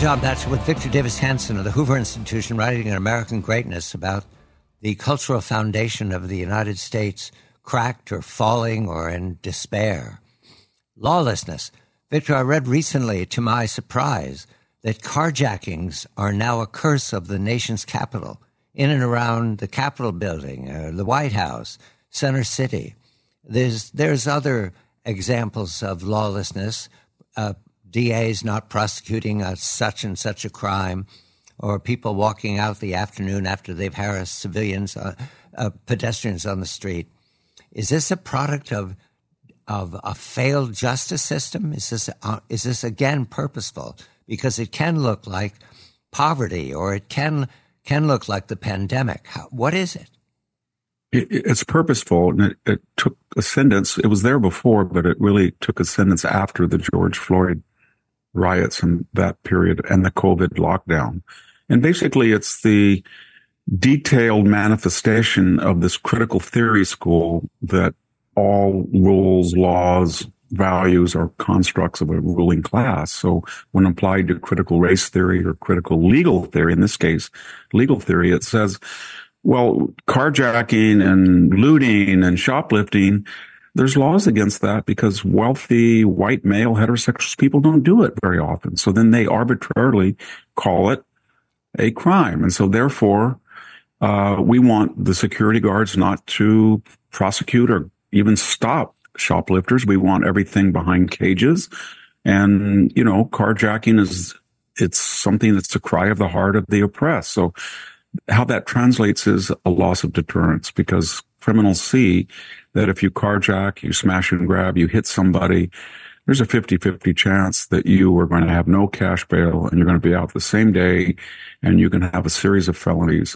John Batchelor with Victor Davis Hanson of the Hoover Institution, writing on American Greatness about the cultural foundation of the United States cracked or falling or in despair. Lawlessness. Victor, I read recently, to my surprise, that carjackings are now a curse of the nation's capital, in and around the Capitol building, the White House, Center City. There's other examples of lawlessness, DAs not prosecuting such and such a crime, or people walking out the afternoon after they've harassed civilians, pedestrians on the street. Is this a product of a failed justice system? Is this again purposeful? Because it can look like poverty, or it can look like the pandemic. What is it? It's purposeful, and it took ascendance. It was there before, but it really took ascendance after the George Floyd riots and that period and the COVID lockdown. And basically, it's the detailed manifestation of this critical theory school that all rules, laws, values are constructs of a ruling class. So when applied to critical race theory or critical legal theory, in this case, legal theory, it says, well, carjacking and looting and shoplifting, there's laws against that because wealthy, white, male, heterosexual people don't do it very often. So then they arbitrarily call it a crime. And so therefore, we want the security guards not to prosecute or even stop shoplifters. We want everything behind cages. And, carjacking it's something that's the cry of the heart of the oppressed. So how that translates is a loss of deterrence, because criminals see that if you carjack, you smash and grab, you hit somebody, there's a 50-50 chance that you are going to have no cash bail and you're going to be out the same day and you can have a series of felonies.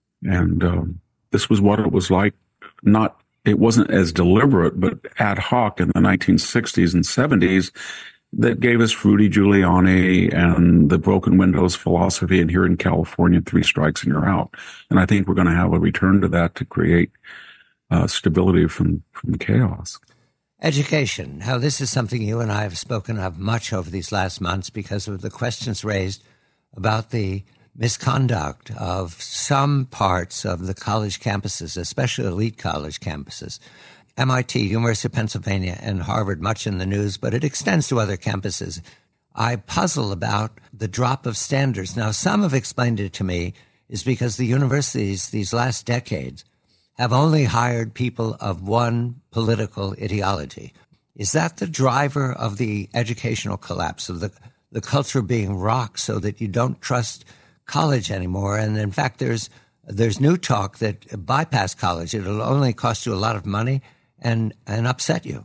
And this was what it was like. It wasn't as deliberate, but ad hoc in the 1960s and 70s that gave us Rudy Giuliani and the broken windows philosophy. And here in California, 3 strikes and you're out. And I think we're going to have a return to that to create stability from chaos. Education. Now, this is something you and I have spoken of much over these last months because of the questions raised about the misconduct of some parts of the college campuses, especially elite college campuses. MIT, University of Pennsylvania, and Harvard, much in the news, but it extends to other campuses. I puzzle about the drop of standards. Now, some have explained it to me is because the universities these last decades have only hired people of one political ideology. Is that the driver of the educational collapse, of the culture being rocked so that you don't trust college anymore? And in fact, there's new talk that bypass college. It'll only cost you a lot of money and upset you.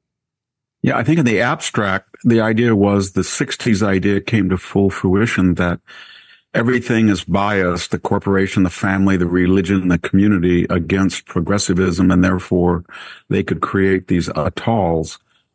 Yeah, I think in the abstract, the idea was the 60s idea came to full fruition that everything is biased, the corporation, the family, the religion, the community against progressivism, and therefore they could create these atolls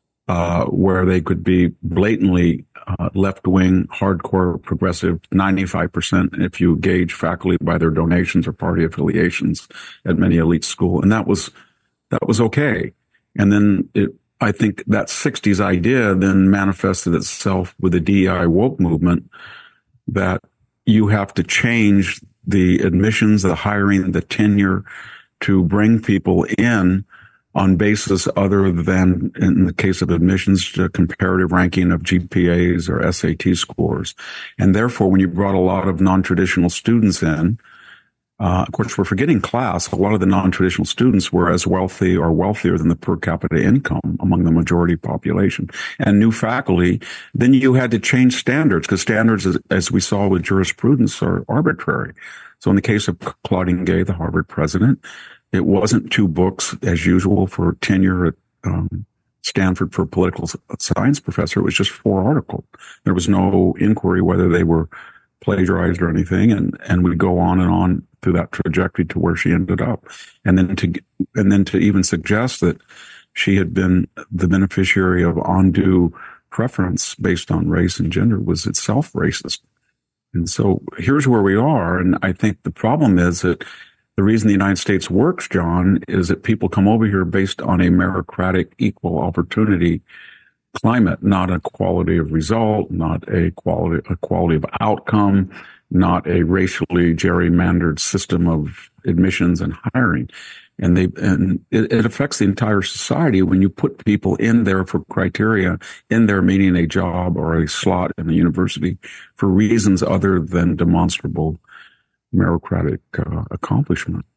where they could be blatantly left-wing, hardcore progressive, 95% if you gauge faculty by their donations or party affiliations at many elite schools. And that was okay. And then I think that 60s idea then manifested itself with the DEI woke movement that you have to change the admissions, the hiring, the tenure to bring people in on basis other than, in the case of admissions, to comparative ranking of GPAs or SAT scores. And therefore, when you brought a lot of non-traditional students in, of course, we're forgetting class. A lot of the non-traditional students were as wealthy or wealthier than the per capita income among the majority population. And new faculty, then you had to change standards, because standards, as we saw with jurisprudence, are arbitrary. So in the case of Claudine Gay, the Harvard president, it wasn't 2 books as usual for tenure at Stanford for a political science professor. It was just 4 articles. There was no inquiry whether they were plagiarized or anything, and we go on and on through that trajectory to where she ended up. And then to even suggest that she had been the beneficiary of undue preference based on race and gender was itself racist. And so here's where we are. And I think the problem is that the reason the United States works, John, is that people come over here based on a meritocratic equal opportunity climate, not a quality of result, not a quality of outcome, not a racially gerrymandered system of admissions and hiring. And it affects the entire society when you put people in there for criteria, in there meaning a job or a slot in the university for reasons other than demonstrable meritocratic accomplishment.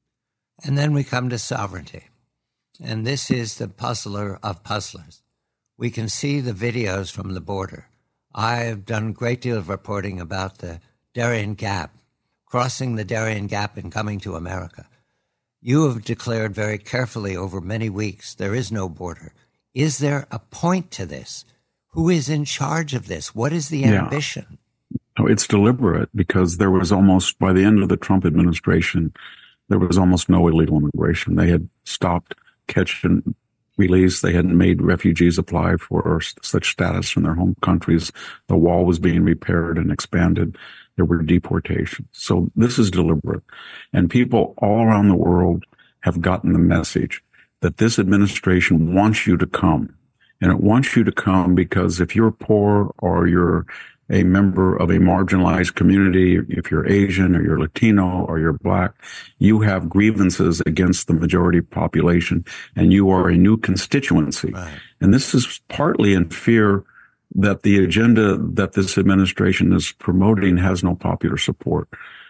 And then we come to sovereignty. And this is the puzzler of puzzlers. We can see the videos from the border. I've done a great deal of reporting about the Darien Gap, crossing the Darien Gap and coming to America. You have declared very carefully over many weeks there is no border. Is there a point to this? Who is in charge of this? What is the ambition? Oh, it's deliberate because there was almost, by the end of the Trump administration, there was almost no illegal immigration. They had stopped catch and release. They hadn't made refugees apply for such status from their home countries. The wall was being repaired and expanded. There were deportations. So this is deliberate. And people all around the world have gotten the message that this administration wants you to come. And it wants you to come because if you're poor or you're a member of a marginalized community, if you're Asian or you're Latino or you're Black, you have grievances against the majority population and you are a new constituency. Right. And this is partly in fear that the agenda that this administration is promoting has no popular support.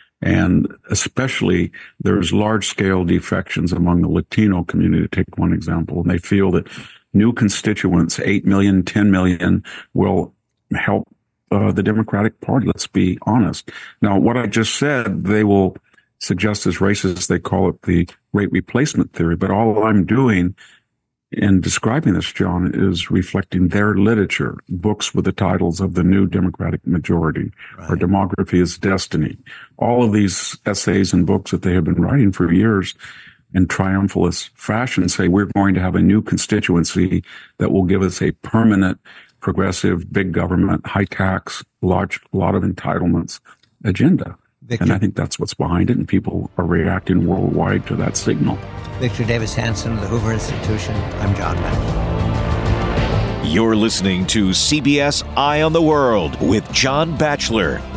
And especially there's large-scale defections among the Latino community, to take one example. And they feel that new constituents, 8 million, 10 million, will help the Democratic Party. Let's be honest. Now, what I just said, they will suggest as racist. They call it the rate replacement theory. But all I'm doing in describing this, John, is reflecting their literature, books with the titles of The New Democratic Majority, right, or Demography is Destiny. All of these essays and books that they have been writing for years in triumphalist fashion say we're going to have a new constituency that will give us a permanent, progressive, big government, high tax, lot of entitlements agenda. Victor, and I think that's what's behind it, and people are reacting worldwide to that signal. Victor Davis Hanson of the Hoover Institution. I'm John Batchelor. You're listening to CBS Eye on the World with John Batchelor.